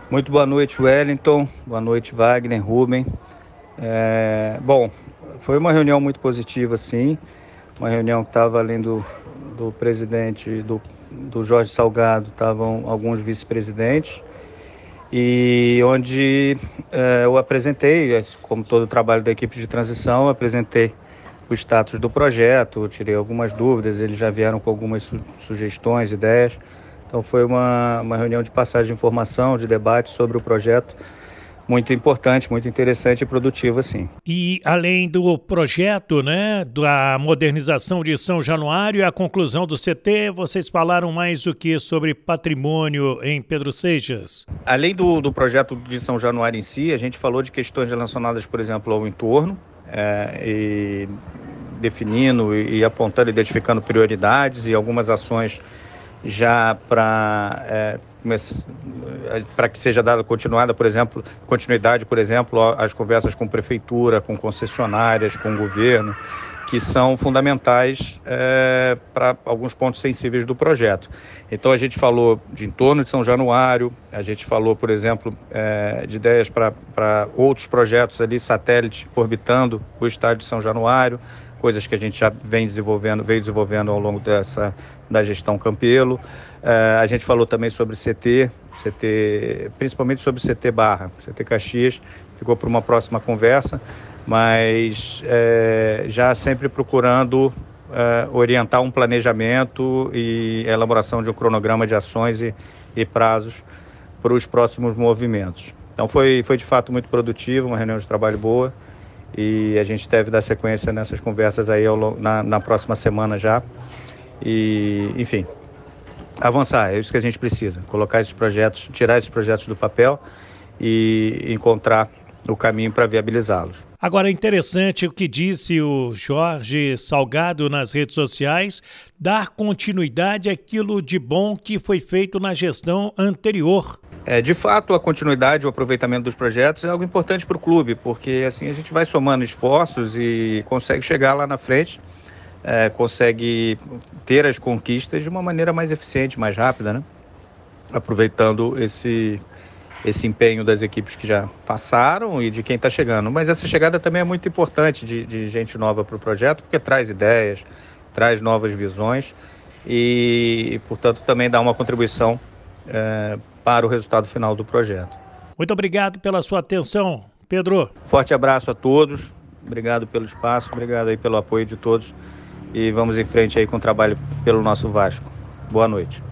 Muito boa noite, Wellington. Boa noite, Wagner, Rubem. Bom, foi uma reunião muito positiva, sim. Uma reunião que estava além do presidente, do Jorge Salgado, estavam alguns vice-presidentes. E onde eu apresentei, como todo o trabalho da equipe de transição, apresentei o status do projeto, tirei algumas dúvidas, eles já vieram com algumas sugestões, ideias. Então foi uma reunião de passagem de informação, de debate sobre o projeto, muito importante, muito interessante e produtiva, sim. E além do projeto, né, da modernização de São Januário e a conclusão do CT, vocês falaram mais o que sobre patrimônio em Pedro Seixas? Além do projeto de São Januário em si, a gente falou de questões relacionadas, por exemplo, ao entorno, e definindo e apontando, identificando prioridades e algumas ações já para que seja dada continuidade, por exemplo, às conversas com prefeitura, com concessionárias, com o governo, que são fundamentais para alguns pontos sensíveis do projeto. Então a gente falou de entorno de São Januário, a gente falou, por exemplo, de ideias para outros projetos ali, satélite orbitando o estádio de São Januário, coisas que a gente já veio desenvolvendo ao longo da gestão Campelo. A gente falou também sobre CT, principalmente sobre CT Barra, CT Caxias, ficou para uma próxima conversa, mas já sempre procurando orientar um planejamento e a elaboração de um cronograma de ações e prazos para os próximos movimentos. Então foi de fato muito produtivo, uma reunião de trabalho boa, e a gente deve dar sequência nessas conversas aí na próxima semana já. E, enfim, avançar, é isso que a gente precisa, colocar esses projetos, tirar esses projetos do papel e encontrar o caminho para viabilizá-los. Agora é interessante o que disse o Jorge Salgado nas redes sociais, dar continuidade àquilo de bom que foi feito na gestão anterior. De fato, a continuidade, o aproveitamento dos projetos é algo importante para o clube, porque assim a gente vai somando esforços e consegue chegar lá na frente, consegue ter as conquistas de uma maneira mais eficiente, mais rápida, né? Aproveitando esse empenho das equipes que já passaram e de quem está chegando. Mas essa chegada também é muito importante de gente nova para o projeto, porque traz ideias, traz novas visões e, portanto, também dá uma contribuição para o resultado final do projeto. Muito obrigado pela sua atenção, Pedro. Forte abraço a todos, obrigado pelo espaço, obrigado aí pelo apoio de todos e vamos em frente aí com o trabalho pelo nosso Vasco. Boa noite.